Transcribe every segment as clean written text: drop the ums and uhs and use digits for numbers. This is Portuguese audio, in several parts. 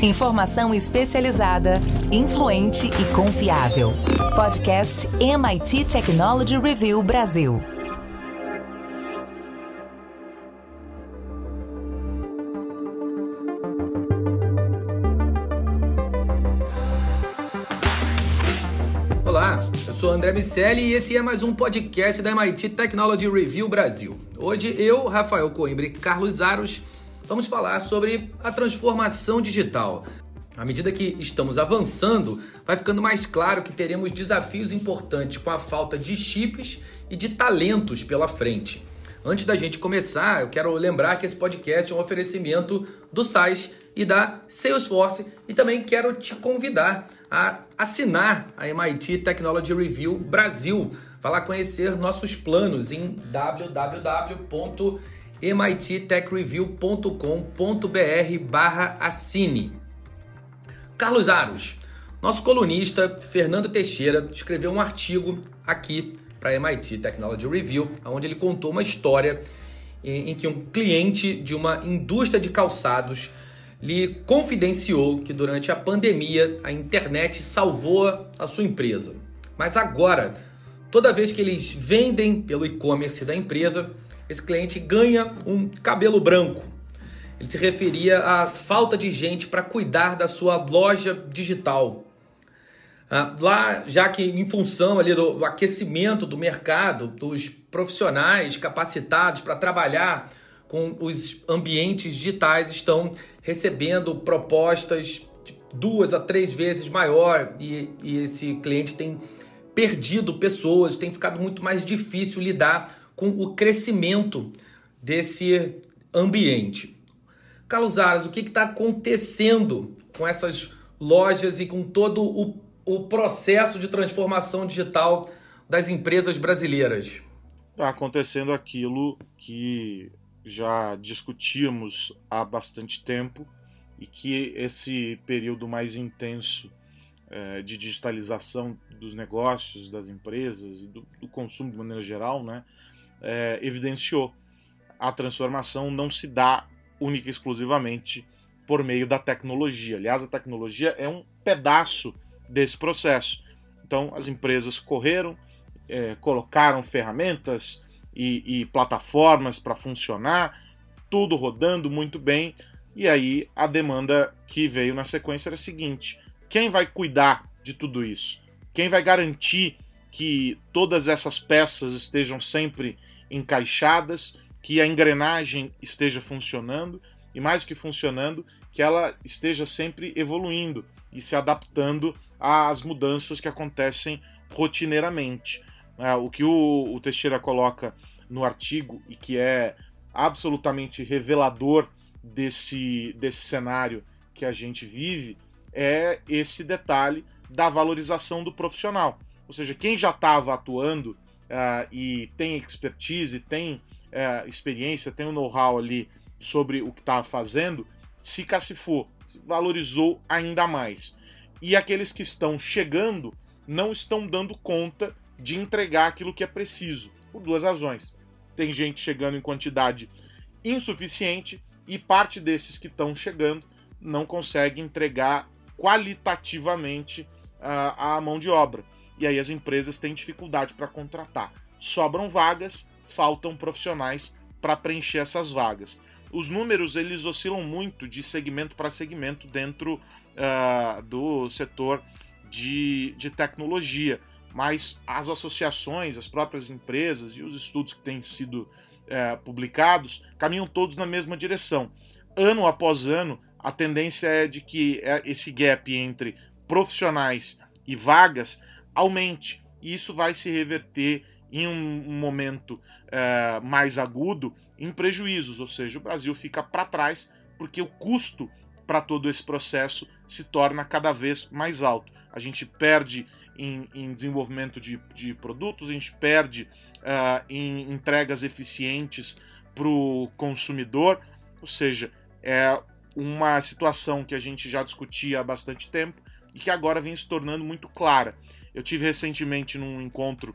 Informação especializada, influente e confiável. Podcast MIT Technology Review Brasil. Olá, eu sou André Miceli e esse é mais um podcast da MIT Technology Review Brasil. Hoje eu, Rafael Coimbra e Carlos Aros vamos falar sobre a transformação digital. À medida que estamos avançando, vai ficando mais claro que teremos desafios importantes com a falta de chips e de talentos pela frente. Antes da gente começar, eu quero lembrar que esse podcast é um oferecimento do SAIS e da Salesforce e também quero te convidar a assinar a MIT Technology Review Brasil. Vá lá conhecer nossos planos em www.mittechreview.com.br/assine. Carlos Aros, nosso colunista Fernando Teixeira escreveu um artigo aqui para a MIT Technology Review, onde ele contou uma história em que um cliente de uma indústria de calçados lhe confidenciou que durante a pandemia a internet salvou a sua empresa. Mas agora, toda vez que eles vendem pelo e-commerce da empresa, esse cliente ganha um cabelo branco. Ele se referia à falta de gente para cuidar da sua loja digital. Lá, já que em função ali do aquecimento do mercado, dos profissionais capacitados para trabalhar com os ambientes digitais estão recebendo propostas de 2 a 3 vezes maior e esse cliente tem perdido pessoas, tem ficado muito mais difícil lidar com o crescimento desse ambiente. Carlos Aros, o que está acontecendo com essas lojas e com todo o processo de transformação digital das empresas brasileiras? Está acontecendo aquilo que já discutíamos há bastante tempo e que esse período mais intenso de digitalização dos negócios, das empresas e do consumo de maneira geral, né, evidenciou. A transformação não se dá única e exclusivamente por meio da tecnologia. Aliás, a tecnologia é um pedaço desse processo. Então, as empresas correram, colocaram ferramentas e plataformas para funcionar, tudo rodando muito bem, e aí a demanda que veio na sequência era a seguinte: quem vai cuidar de tudo isso? Quem vai garantir que todas essas peças estejam sempre encaixadas, que a engrenagem esteja funcionando, e mais do que funcionando, que ela esteja sempre evoluindo e se adaptando às mudanças que acontecem rotineiramente. O que o Teixeira coloca no artigo e que é absolutamente revelador desse cenário que a gente vive é esse detalhe da valorização do profissional. Ou seja, quem já estava atuando e tem expertise, tem experiência, tem um know-how ali sobre o que estava fazendo, se cacifou, se valorizou ainda mais. E aqueles que estão chegando não estão dando conta de entregar aquilo que é preciso, por 2 razões. Tem gente chegando em quantidade insuficiente e parte desses que estão chegando não consegue entregar qualitativamente a mão de obra. E aí as empresas têm dificuldade para contratar. Sobram vagas, faltam profissionais para preencher essas vagas. Os números eles oscilam muito de segmento para segmento dentro do setor de tecnologia, mas as associações, as próprias empresas e os estudos que têm sido publicados caminham todos na mesma direção. Ano após ano, a tendência é de que esse gap entre profissionais e vagas aumente, e isso vai se reverter em um momento mais agudo em prejuízos, ou seja, o Brasil fica para trás porque o custo para todo esse processo se torna cada vez mais alto. A gente perde em desenvolvimento de produtos, a gente perde em entregas eficientes para o consumidor, ou seja, é uma situação que a gente já discutia há bastante tempo e que agora vem se tornando muito clara. Eu tive recentemente num encontro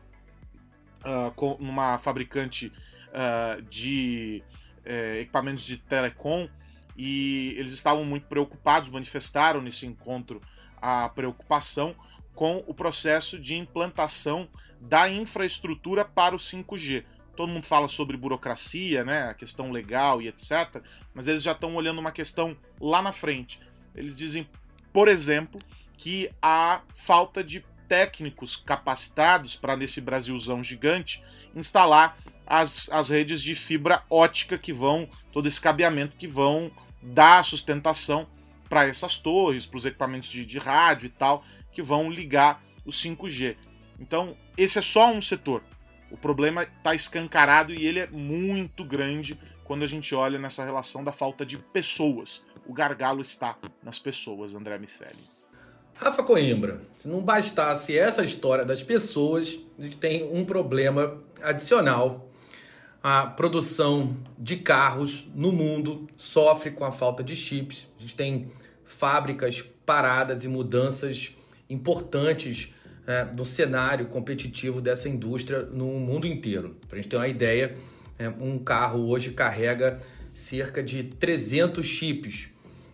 com uma fabricante de equipamentos de telecom e eles estavam muito preocupados, manifestaram nesse encontro a preocupação com o processo de implantação da infraestrutura para o 5G. Todo mundo fala sobre burocracia, né, a questão legal e etc., mas eles já estão olhando uma questão lá na frente. Eles dizem, por exemplo, que há falta de técnicos capacitados para, nesse Brasilzão gigante, instalar as redes de fibra ótica que vão, todo esse cabeamento que vão dar sustentação para essas torres, para os equipamentos de rádio e tal, que vão ligar o 5G. Então, esse é só um setor. O problema está escancarado e ele é muito grande quando a gente olha nessa relação da falta de pessoas. O gargalo está nas pessoas, André Miceli. Rafa Coimbra, se não bastasse essa história das pessoas, a gente tem um problema adicional. A produção de carros no mundo sofre com a falta de chips. A gente tem fábricas paradas e mudanças importantes do cenário competitivo dessa indústria no mundo inteiro. Para a gente ter uma ideia, um carro hoje carrega cerca de 300 chips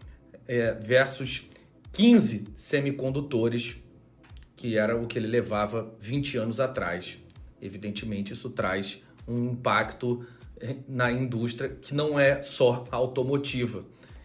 versus 15 semicondutores, que era o que ele levava 20 anos atrás. Evidentemente, isso traz um impacto na indústria que não é só automotiva.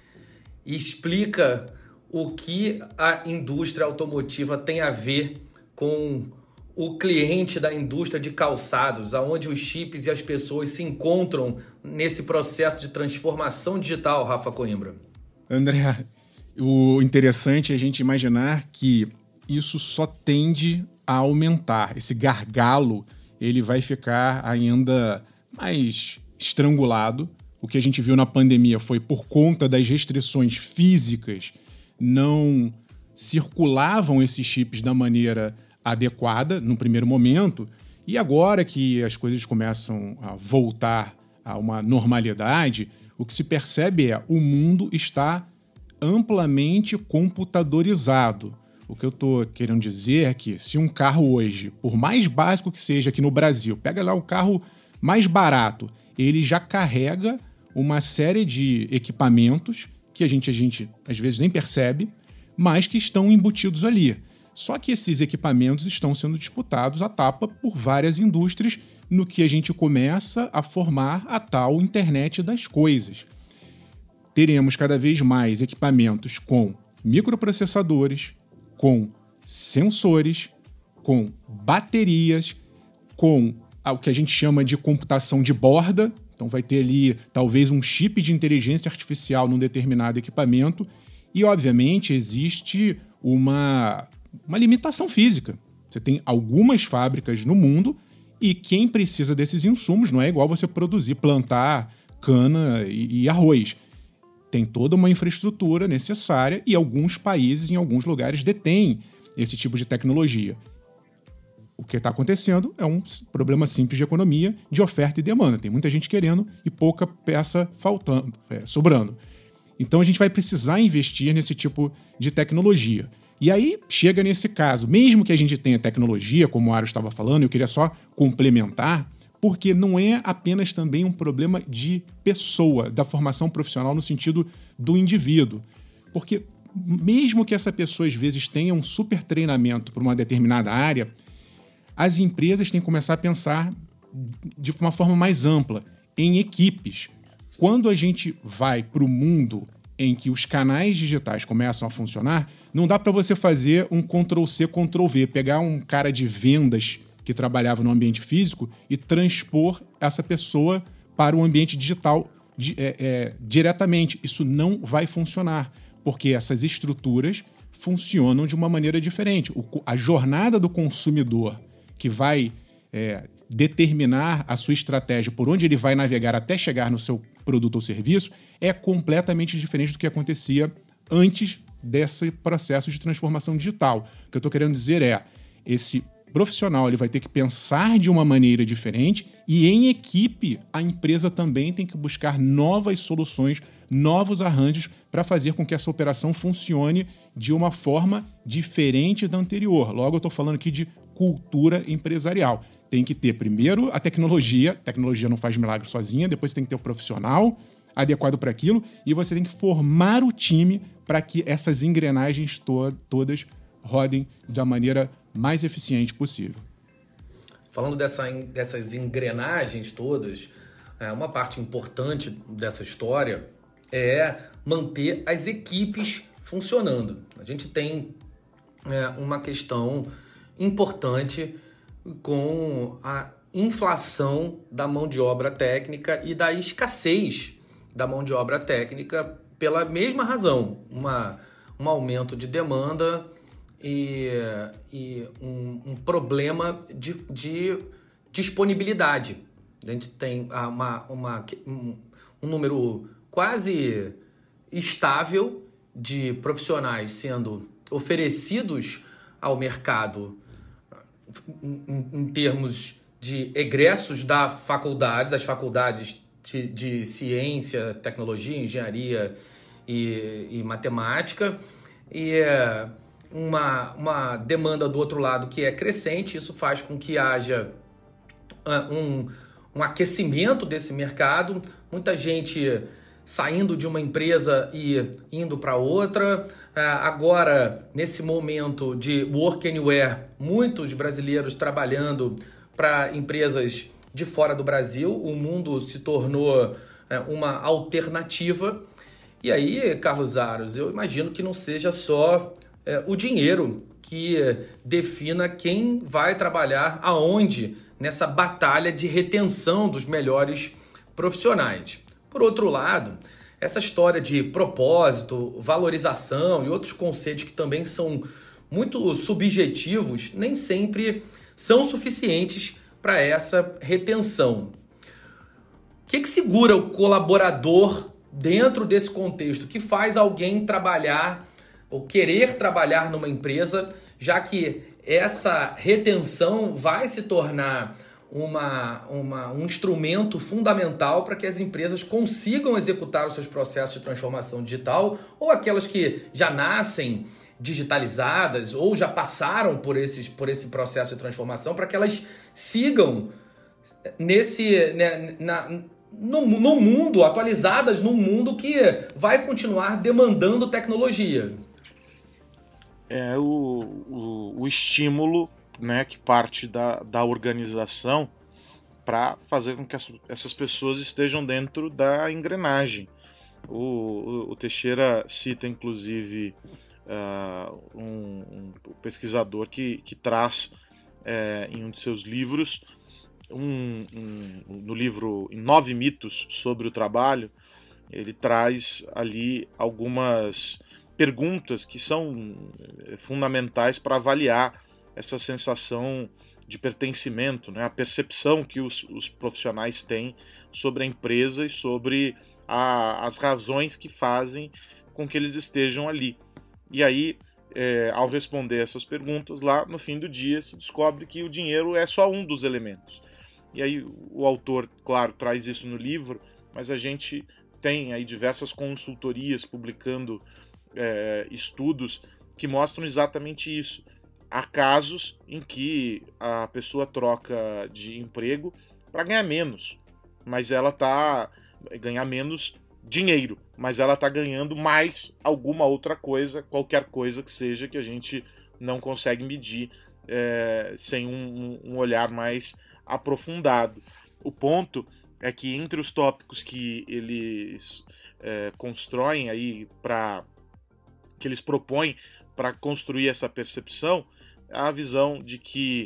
E explica o que a indústria automotiva tem a ver com o cliente da indústria de calçados, aonde os chips e as pessoas se encontram nesse processo de transformação digital, Rafa Coimbra. André, o interessante é a gente imaginar que isso só tende a aumentar. Esse gargalo, ele vai ficar ainda mais estrangulado. O que a gente viu na pandemia foi por conta das restrições físicas, não circulavam esses chips da maneira adequada no primeiro momento, e agora que as coisas começam a voltar a uma normalidade, o que se percebe é o mundo está amplamente computadorizado. O que eu estou querendo dizer é que se um carro hoje, por mais básico que seja aqui no Brasil, pega lá o carro mais barato, ele já carrega uma série de equipamentos que a gente às vezes nem percebe, mas que estão embutidos ali. Só que esses equipamentos estão sendo disputados à tapa por várias indústrias, no que a gente começa a formar a tal internet das coisas. Teremos cada vez mais equipamentos com microprocessadores, com sensores, com baterias, com o que a gente chama de computação de borda. Então vai ter ali talvez um chip de inteligência artificial num determinado equipamento e, obviamente, existe uma limitação física. Você tem algumas fábricas no mundo e quem precisa desses insumos não é igual você produzir, plantar cana e arroz. Tem toda uma infraestrutura necessária e alguns países, em alguns lugares, detêm esse tipo de tecnologia. O que está acontecendo é um problema simples de economia, de oferta e demanda. Tem muita gente querendo e pouca peça faltando, sobrando. Então a gente vai precisar investir nesse tipo de tecnologia. E aí chega nesse caso, mesmo que a gente tenha tecnologia, como o Aros estava falando, eu queria só complementar, porque não é apenas também um problema de pessoa, da formação profissional no sentido do indivíduo. Porque mesmo que essa pessoa às vezes tenha um super treinamento para uma determinada área, as empresas têm que começar a pensar de uma forma mais ampla, em equipes. Quando a gente vai para o mundo em que os canais digitais começam a funcionar, não dá para você fazer um Ctrl-C, Ctrl-V, pegar um cara de vendas que trabalhava no ambiente físico e transpor essa pessoa para o ambiente digital diretamente. Isso não vai funcionar, porque essas estruturas funcionam de uma maneira diferente. A jornada do consumidor que vai determinar a sua estratégia por onde ele vai navegar até chegar no seu produto ou serviço é completamente diferente do que acontecia antes desse processo de transformação digital. O que eu estou querendo dizer é, esse profissional ele vai ter que pensar de uma maneira diferente e, em equipe, a empresa também tem que buscar novas soluções, novos arranjos para fazer com que essa operação funcione de uma forma diferente da anterior. Logo, eu estou falando aqui de cultura empresarial. Tem que ter, primeiro, a tecnologia não faz milagre sozinha, depois tem que ter o profissional, adequado para aquilo e você tem que formar o time para que essas engrenagens todas rodem da maneira mais eficiente possível. Falando dessas engrenagens todas, uma parte importante dessa história é manter as equipes funcionando. A gente tem uma questão importante com a inflação da mão de obra técnica e da escassez da mão de obra técnica pela mesma razão, um aumento de demanda e um problema de disponibilidade. A gente tem um número quase estável de profissionais sendo oferecidos ao mercado em termos de egressos das faculdades de ciência, tecnologia, engenharia e matemática, e uma demanda do outro lado que é crescente. Isso faz com que haja um aquecimento desse mercado, muita gente saindo de uma empresa e indo para outra. Agora, nesse momento de work anywhere, muitos brasileiros trabalhando para empresas de fora do Brasil. O mundo se tornou uma alternativa. E aí, Carlos Aros, eu imagino que não seja só o dinheiro que defina quem vai trabalhar aonde nessa batalha de retenção dos melhores profissionais. Por outro lado, essa história de propósito, valorização e outros conceitos que também são muito subjetivos, nem sempre são suficientes para essa retenção. O que segura o colaborador dentro desse contexto? Que faz alguém trabalhar ou querer trabalhar numa empresa, já que essa retenção vai se tornar um instrumento fundamental para que as empresas consigam executar os seus processos de transformação digital, ou aquelas que já nascem digitalizadas ou já passaram por esse processo de transformação, para que elas sigam no mundo, atualizadas num mundo que vai continuar demandando tecnologia. É o estímulo, né, que parte da organização para fazer com que essas pessoas estejam dentro da engrenagem. O Teixeira cita, inclusive, um pesquisador que traz em um de seus livros, no livro 9 mitos sobre o trabalho, ele traz ali algumas perguntas que são fundamentais para avaliar essa sensação de pertencimento, né? A percepção que os profissionais têm sobre a empresa e sobre as razões que fazem com que eles estejam ali. E aí, ao responder essas perguntas, lá no fim do dia se descobre que o dinheiro é só um dos elementos. E aí o autor, claro, traz isso no livro, mas a gente tem aí diversas consultorias publicando estudos que mostram exatamente isso. Há casos em que a pessoa troca de emprego para ganhar menos, mas ela está ganhar menos dinheiro, mas ela está ganhando mais alguma outra coisa, qualquer coisa que seja, que a gente não consegue medir sem um olhar mais aprofundado. O ponto é que entre os tópicos que eles constroem aí que eles propõem para construir essa percepção, a visão de que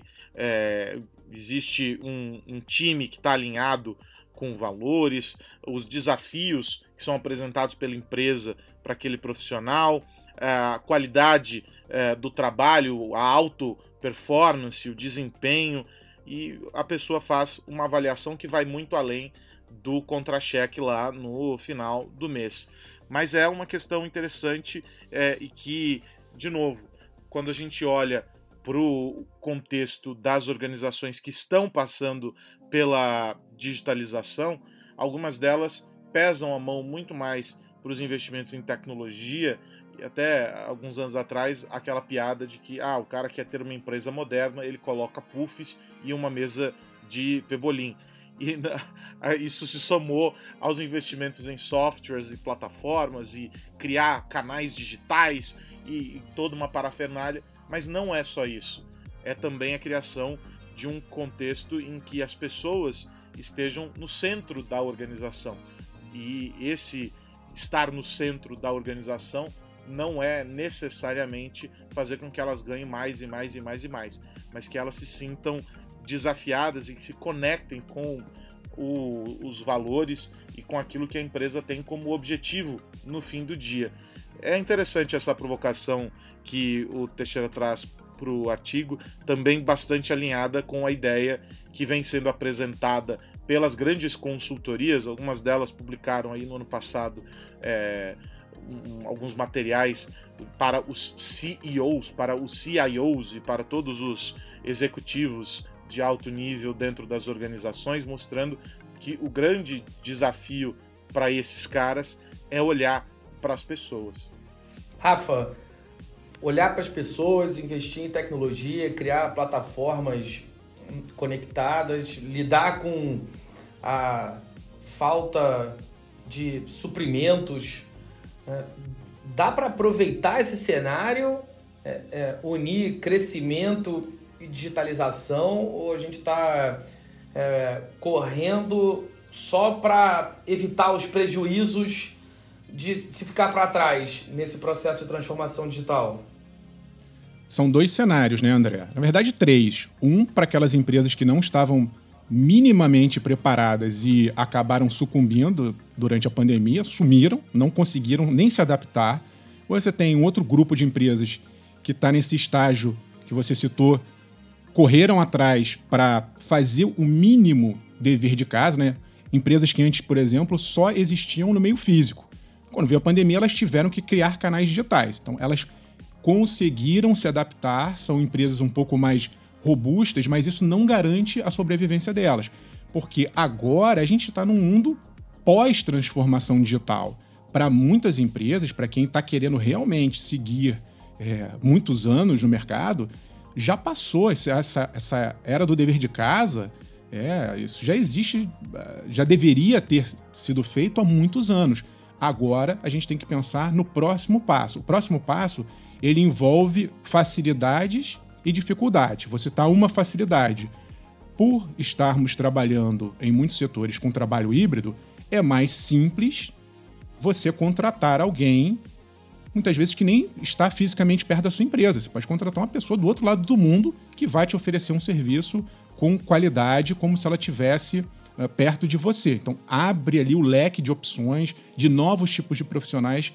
existe um time que está alinhado com valores, os desafios que são apresentados pela empresa para aquele profissional, a qualidade do trabalho, a auto-performance, o desempenho, e a pessoa faz uma avaliação que vai muito além do contra-cheque lá no final do mês. Mas é uma questão interessante e que, de novo, quando a gente olha para o contexto das organizações que estão passando pela digitalização, algumas delas pesam a mão muito mais para os investimentos em tecnologia. E até alguns anos atrás, aquela piada de que o cara quer ter uma empresa moderna, ele coloca puffs e uma mesa de pebolim. e isso se somou aos investimentos em softwares e plataformas e criar canais digitais e toda uma parafernália, mas não é só isso. É também a criação de um contexto em que as pessoas estejam no centro da organização. E esse estar no centro da organização não é necessariamente fazer com que elas ganhem mais e mais e mais e mais, mas que elas se sintam desafiadas e que se conectem com os valores e com aquilo que a empresa tem como objetivo no fim do dia. É interessante essa provocação que o Teixeira traz para o artigo, também bastante alinhada com a ideia que vem sendo apresentada pelas grandes consultorias. Algumas delas publicaram aí no ano passado alguns materiais para os CEOs, para os CIOs e para todos os executivos de alto nível dentro das organizações, mostrando que o grande desafio para esses caras é olhar para as pessoas. Rafa, olhar para as pessoas, investir em tecnologia, criar plataformas conectadas, lidar com a falta de suprimentos. Dá para aproveitar esse cenário, unir crescimento e digitalização, ou a gente está correndo só para evitar os prejuízos de se ficar para trás nesse processo de transformação digital? São 2 cenários, né, André? Na verdade, 3. Um para aquelas empresas que não estavam minimamente preparadas e acabaram sucumbindo durante a pandemia, sumiram, não conseguiram nem se adaptar. Ou você tem um outro grupo de empresas que está nesse estágio que você citou, correram atrás para fazer o mínimo dever de casa, né? Empresas que antes, por exemplo, só existiam no meio físico. Quando veio a pandemia, elas tiveram que criar canais digitais. Então, elas conseguiram se adaptar, são empresas um pouco mais robustas, mas isso não garante a sobrevivência delas. Porque agora a gente está num mundo pós-transformação digital. Para muitas empresas, para quem está querendo realmente seguir muitos anos no mercado, já passou essa era do dever de casa. Isso já existe, já deveria ter sido feito há muitos anos. Agora a gente tem que pensar no próximo passo. O próximo passo, ele envolve facilidades e dificuldades. Vou citar uma facilidade. Por estarmos trabalhando em muitos setores com trabalho híbrido, é mais simples você contratar alguém, muitas vezes que nem está fisicamente perto da sua empresa. Você pode contratar uma pessoa do outro lado do mundo que vai te oferecer um serviço com qualidade, como se ela estivesse perto de você. Então, abre ali o leque de opções, de novos tipos de profissionais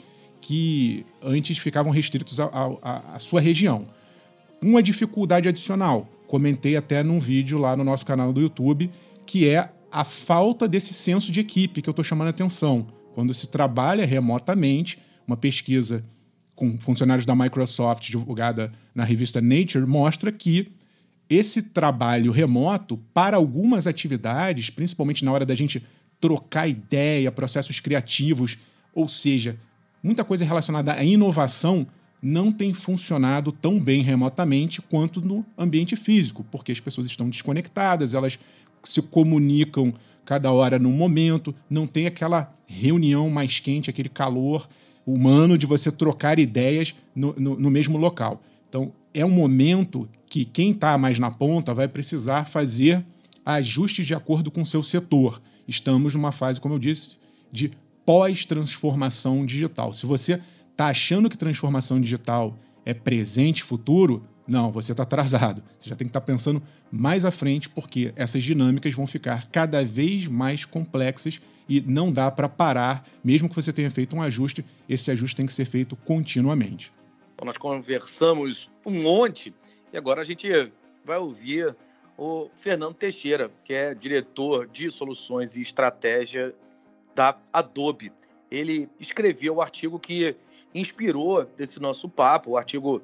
que antes ficavam restritos à sua região. Uma dificuldade adicional, comentei até num vídeo lá no nosso canal do YouTube, que é a falta desse senso de equipe que eu estou chamando a atenção. Quando se trabalha remotamente, uma pesquisa com funcionários da Microsoft divulgada na revista Nature mostra que esse trabalho remoto, para algumas atividades, principalmente na hora da gente trocar ideia, processos criativos, ou seja, muita coisa relacionada à inovação, não tem funcionado tão bem remotamente quanto no ambiente físico, porque as pessoas estão desconectadas, elas se comunicam cada hora num momento, não tem aquela reunião mais quente, aquele calor humano de você trocar ideias no mesmo local. Então, é um momento que quem está mais na ponta vai precisar fazer ajustes de acordo com o seu setor. Estamos numa fase, como eu disse, de pós-transformação digital. Se você está achando que transformação digital é presente e futuro, não, você está atrasado. Você já tem que estar pensando mais à frente, porque essas dinâmicas vão ficar cada vez mais complexas e não dá para parar. Mesmo que você tenha feito um ajuste, esse ajuste tem que ser feito continuamente. Nós conversamos um monte e agora a gente vai ouvir o Fernando Teixeira, que é diretor de soluções e estratégia da Adobe. Ele escreveu o artigo que inspirou esse nosso papo. O artigo,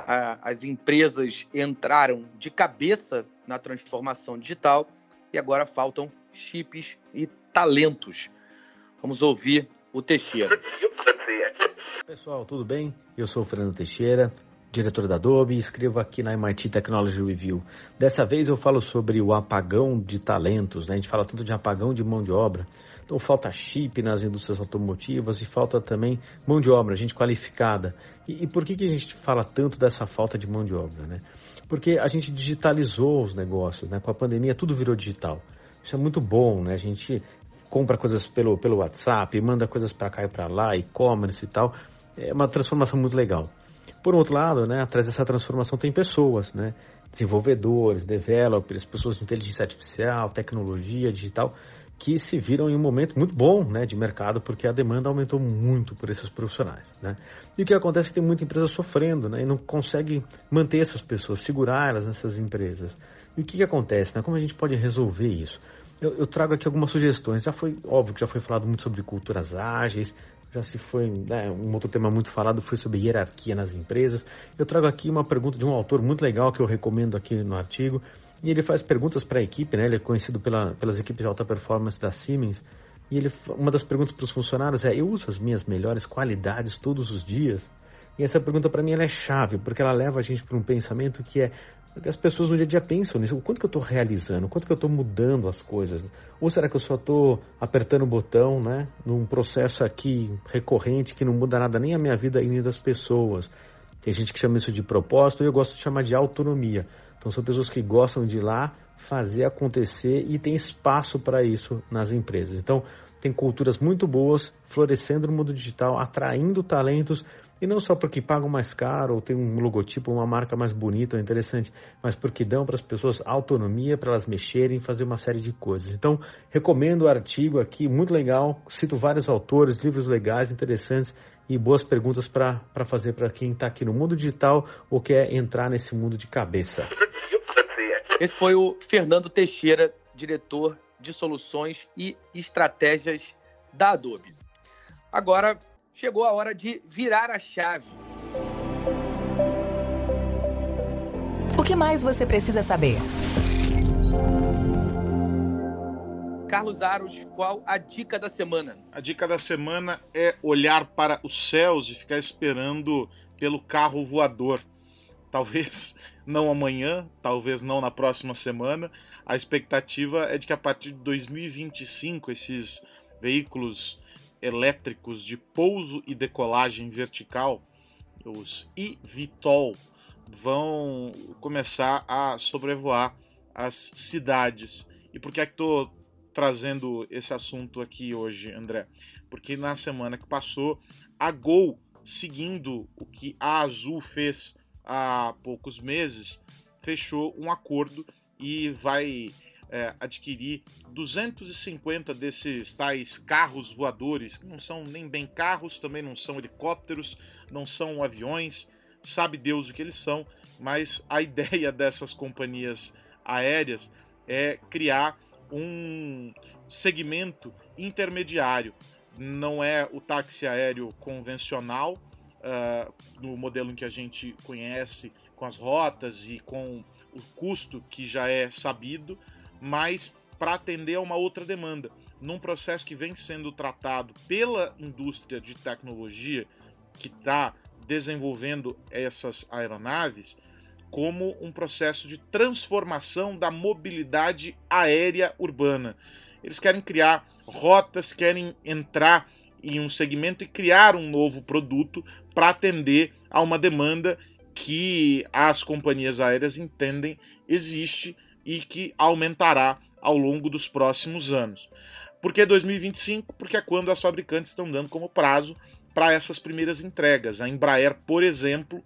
as empresas entraram de cabeça na transformação digital e agora faltam chips e talentos. Vamos ouvir o Teixeira. Pessoal, tudo bem? Eu sou o Fernando Teixeira, diretor da Adobe, escrevo aqui na MIT Technology Review. Dessa vez eu falo sobre o apagão de talentos, né? A gente fala tanto de apagão de mão de obra. Então falta chip nas indústrias automotivas e falta também mão de obra, gente qualificada. E por que a gente fala tanto dessa falta de mão de obra, né? Porque a gente digitalizou os negócios, né? Com a pandemia tudo virou digital. Isso é muito bom, né? A gente compra coisas pelo WhatsApp, manda coisas para cá e para lá, e-commerce e tal. É uma transformação muito legal. Por outro lado, né, atrás dessa transformação tem pessoas, né? Desenvolvedores, developers, pessoas de inteligência artificial, tecnologia digital, que se viram em um momento muito bom, né, de mercado, porque a demanda aumentou muito por esses profissionais, né? E o que acontece é que tem muita empresa sofrendo, né, e não consegue manter essas pessoas, segurar elas nessas empresas. E o que acontece, né? Como a gente pode resolver isso? Eu trago aqui algumas sugestões. Óbvio que já foi falado muito sobre culturas ágeis, já se foi, né, um outro tema muito falado foi sobre hierarquia nas empresas. Eu trago aqui uma pergunta de um autor muito legal que eu recomendo aqui no artigo. E ele faz perguntas para a equipe, né? Ele é conhecido pelas equipes de alta performance da Siemens. E uma das perguntas para os funcionários é: eu uso as minhas melhores qualidades todos os dias? E essa pergunta para mim ela é chave, porque ela leva a gente para um pensamento que é: as pessoas no dia a dia pensam nisso, o quanto que eu estou realizando, o quanto que eu estou mudando as coisas? Ou será que eu só estou apertando o botão, né? Num processo aqui recorrente que não muda nada nem a minha vida e nem das pessoas? Tem gente que chama isso de propósito e eu gosto de chamar de autonomia. Então são pessoas que gostam de ir lá, fazer acontecer e tem espaço para isso nas empresas. Então tem culturas muito boas florescendo no mundo digital, atraindo talentos, e não só porque pagam mais caro ou tem um logotipo, uma marca mais bonita ou interessante, mas porque dão para as pessoas autonomia para elas mexerem, fazer uma série de coisas. Então recomendo o artigo aqui, muito legal, cito vários autores, livros legais, interessantes, e boas perguntas para fazer para quem está aqui no mundo digital ou quer entrar nesse mundo de cabeça. Esse foi o Fernando Teixeira, diretor de soluções e estratégias da Adobe. Agora chegou a hora de virar a chave. O que mais você precisa saber? Carlos Aros, qual a dica da semana? A dica da semana é olhar para os céus e ficar esperando pelo carro voador. Talvez não amanhã, talvez não na próxima semana. A expectativa é de que a partir de 2025 esses veículos elétricos de pouso e decolagem vertical, os eVTOL, vão começar a sobrevoar as cidades. E por que é que estou trazendo esse assunto aqui hoje, André? Porque na semana que passou, a Gol, seguindo o que a Azul fez há poucos meses, fechou um acordo e vai adquirir 250 desses tais carros voadores, que não são nem bem carros, também não são helicópteros, não são aviões, sabe Deus o que eles são, mas a ideia dessas companhias aéreas é criar um segmento intermediário. Não é o táxi aéreo convencional, no modelo em que a gente conhece, com as rotas e com o custo que já é sabido, mas para atender a uma outra demanda, num processo que vem sendo tratado pela indústria de tecnologia que está desenvolvendo essas aeronaves, como um processo de transformação da mobilidade aérea urbana. Eles querem criar rotas, querem entrar em um segmento e criar um novo produto para atender a uma demanda que as companhias aéreas entendem existe e que aumentará ao longo dos próximos anos. Por que 2025? Porque é quando as fabricantes estão dando como prazo para essas primeiras entregas. A Embraer, por exemplo,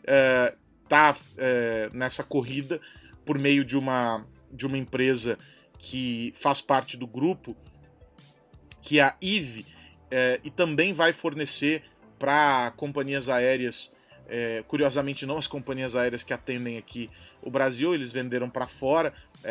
está nessa corrida por meio de uma empresa que faz parte do grupo, que é a Eve, e também vai fornecer para companhias aéreas, curiosamente não as companhias aéreas que atendem aqui o Brasil, eles venderam para fora,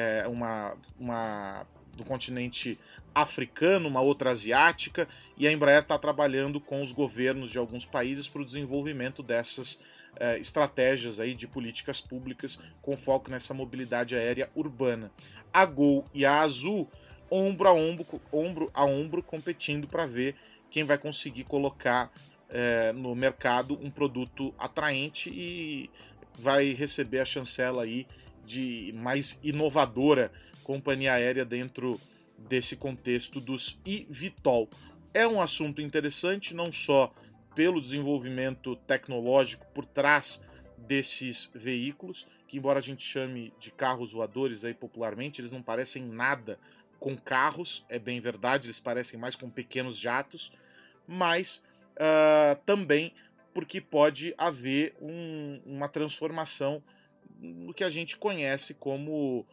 uma do continente africano, uma outra asiática, e a Embraer está trabalhando com os governos de alguns países para o desenvolvimento dessas estratégias aí de políticas públicas com foco nessa mobilidade aérea urbana. A Gol e a Azul, ombro a ombro competindo para ver quem vai conseguir colocar no mercado um produto atraente e vai receber a chancela aí de mais inovadora companhia aérea dentro desse contexto dos eVTOL. É um assunto interessante, não só pelo desenvolvimento tecnológico por trás desses veículos, que embora a gente chame de carros voadores aí popularmente, eles não parecem nada com carros, é bem verdade, eles parecem mais com pequenos jatos, mas também porque pode haver uma transformação no que a gente conhece como,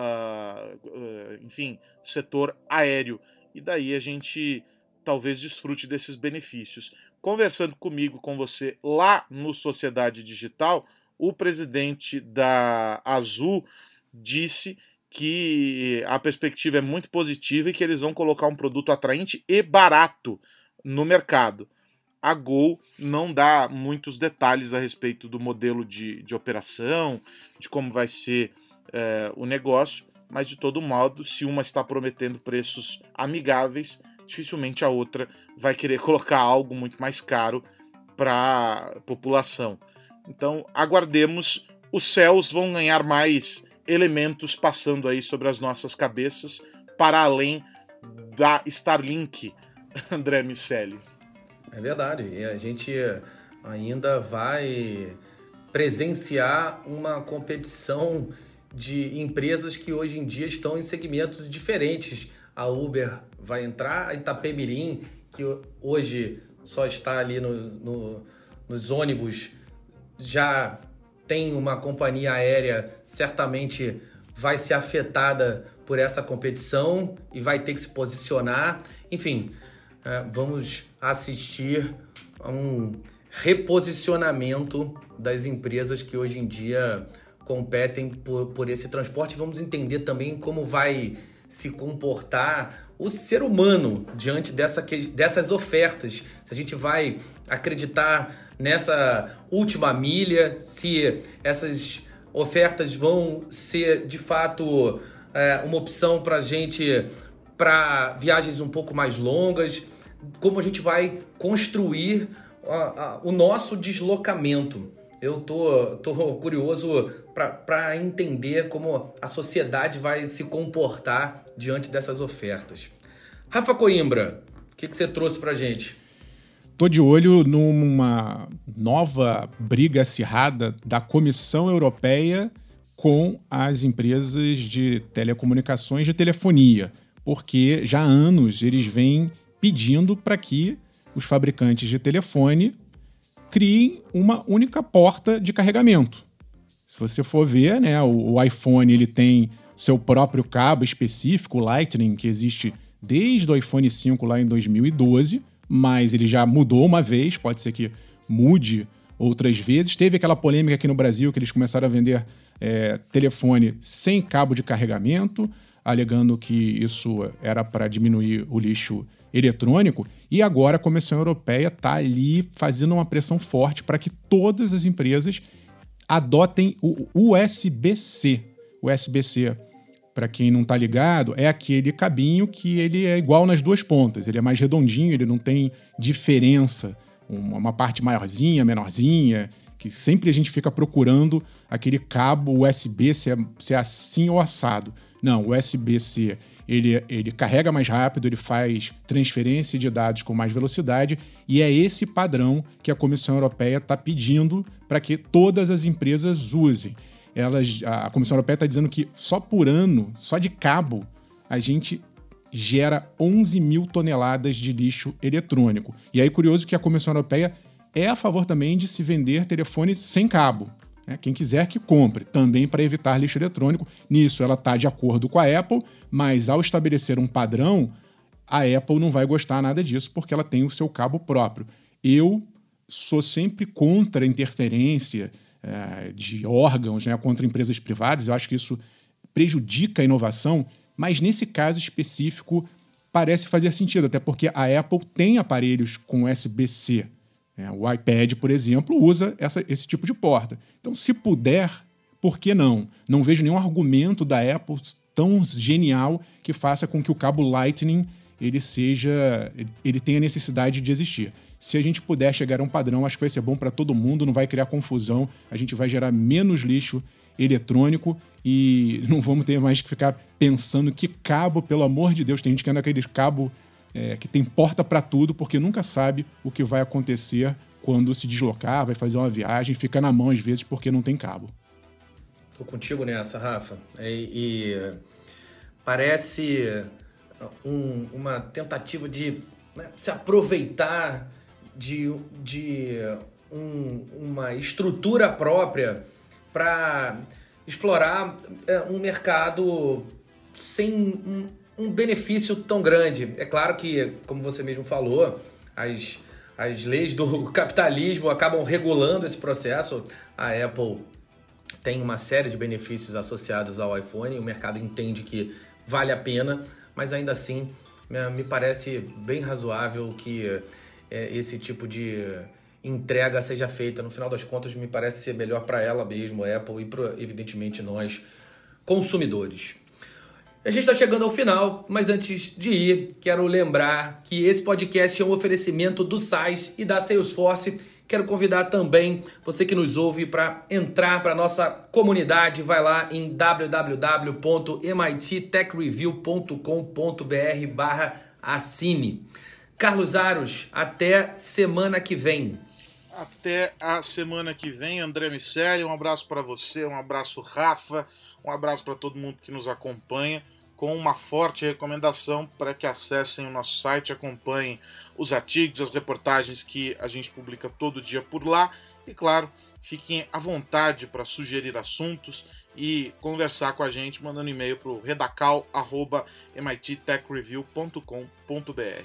enfim, setor aéreo. E daí a gente talvez desfrute desses benefícios. Conversando comigo, com você, lá no Sociedade Digital, o presidente da Azul disse que a perspectiva é muito positiva e que eles vão colocar um produto atraente e barato no mercado. A Gol não dá muitos detalhes a respeito do modelo de operação, de como vai ser o negócio, mas de todo modo, se uma está prometendo preços amigáveis, dificilmente a outra vai querer colocar algo muito mais caro para a população. Então, aguardemos, os céus vão ganhar mais elementos passando aí sobre as nossas cabeças, para além da Starlink, André Miceli. É verdade, e a gente ainda vai presenciar uma competição de empresas que hoje em dia estão em segmentos diferentes. A Uber vai entrar, a Itapemirim, que hoje só está ali nos ônibus, já tem uma companhia aérea, certamente vai ser afetada por essa competição e vai ter que se posicionar. Enfim, vamos assistir a um reposicionamento das empresas que hoje em dia competem por esse transporte. Vamos entender também como vai se comportar o ser humano diante dessas ofertas. Se a gente vai acreditar nessa última milha, se essas ofertas vão ser de fato uma opção para a gente para viagens um pouco mais longas, como a gente vai construir o nosso deslocamento. Eu tô curioso para entender como a sociedade vai se comportar diante dessas ofertas. Rafa Coimbra, o que você trouxe para a gente? Tô de olho numa nova briga acirrada da Comissão Europeia com as empresas de telecomunicações de telefonia, porque já há anos eles vêm pedindo para que os fabricantes de telefone criem uma única porta de carregamento. Se você for ver, né, o iPhone ele tem seu próprio cabo específico, o Lightning, que existe desde o iPhone 5 lá em 2012, mas ele já mudou uma vez, pode ser que mude outras vezes. Teve aquela polêmica aqui no Brasil que eles começaram a vender telefone sem cabo de carregamento, alegando que isso era para diminuir o lixo eletrônico, e agora a Comissão Europeia está ali fazendo uma pressão forte para que todas as empresas adotem o USB-C. O USB-C, para quem não está ligado, é aquele cabinho que ele é igual nas duas pontas, ele é mais redondinho, ele não tem diferença, uma parte maiorzinha, menorzinha, que sempre a gente fica procurando aquele cabo USB se é assim ou assado. Não, o USB-C ele carrega mais rápido, ele faz transferência de dados com mais velocidade, e é esse padrão que a Comissão Europeia está pedindo para que todas as empresas usem. A Comissão Europeia está dizendo que só por ano, só de cabo, a gente gera 11 mil toneladas de lixo eletrônico. E aí, curioso que a Comissão Europeia é a favor também de se vender telefone sem cabo. Quem quiser que compre, também para evitar lixo eletrônico. Nisso ela está de acordo com a Apple, mas ao estabelecer um padrão, a Apple não vai gostar nada disso, porque ela tem o seu cabo próprio. Eu sou sempre contra a interferência de órgãos, contra empresas privadas. Eu acho que isso prejudica a inovação, mas nesse caso específico parece fazer sentido, até porque a Apple tem aparelhos com USB-C. O iPad, por exemplo, usa esse tipo de porta. Então, se puder, por que não? Não vejo nenhum argumento da Apple tão genial que faça com que o cabo Lightning ele tenha necessidade de existir. Se a gente puder chegar a um padrão, acho que vai ser bom para todo mundo, não vai criar confusão, a gente vai gerar menos lixo eletrônico e não vamos ter mais que ficar pensando que cabo, pelo amor de Deus, tem gente que anda aquele cabo que tem porta para tudo, porque nunca sabe o que vai acontecer quando se deslocar, vai fazer uma viagem, fica na mão às vezes porque não tem cabo. Tô contigo nessa, Rafa. Parece uma tentativa de se aproveitar de uma estrutura própria para explorar um mercado sem um benefício tão grande. É claro que, como você mesmo falou, as leis do capitalismo acabam regulando esse processo. A Apple tem uma série de benefícios associados ao iPhone, o mercado entende que vale a pena, mas ainda assim me parece bem razoável que esse tipo de entrega seja feita. No final das contas, me parece ser melhor para ela mesmo, a Apple, e para, evidentemente, nós, consumidores. A gente está chegando ao final, mas antes de ir, quero lembrar que esse podcast é um oferecimento do SaaS e da Salesforce. Quero convidar também você que nos ouve para entrar para a nossa comunidade. Vai lá em www.mittechreview.com.br/assine. Carlos Aros, até semana que vem. Até a semana que vem, André Miceli. Um abraço para você, um abraço, Rafa, um abraço para todo mundo que nos acompanha, com uma forte recomendação para que acessem o nosso site, acompanhem os artigos, as reportagens que a gente publica todo dia por lá e, claro, fiquem à vontade para sugerir assuntos e conversar com a gente mandando e-mail para o redacal@mittechreview.com.br.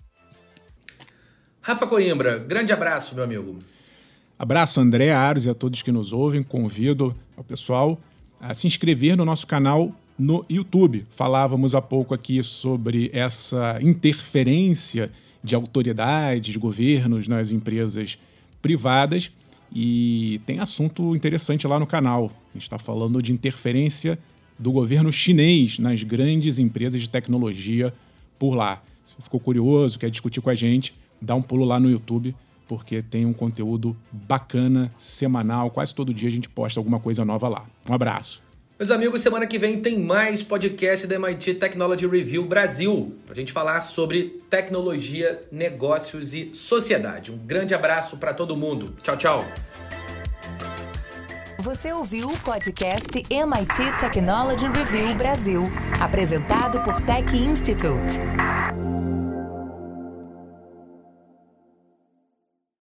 Rafa Coimbra, grande abraço, meu amigo. Abraço, André, Aros e a todos que nos ouvem. Convido o pessoal a se inscrever no nosso canal no YouTube. Falávamos há pouco aqui sobre essa interferência de autoridades, de governos nas empresas privadas e tem assunto interessante lá no canal. A gente está falando de interferência do governo chinês nas grandes empresas de tecnologia por lá. Se ficou curioso, quer discutir com a gente, dá um pulo lá no YouTube, porque tem um conteúdo bacana, semanal. Quase todo dia a gente posta alguma coisa nova lá. Um abraço. Meus amigos, semana que vem tem mais podcast da MIT Technology Review Brasil, para a gente falar sobre tecnologia, negócios e sociedade. Um grande abraço para todo mundo. Tchau, tchau. Você ouviu o podcast MIT Technology Review Brasil, apresentado por Tech Institute.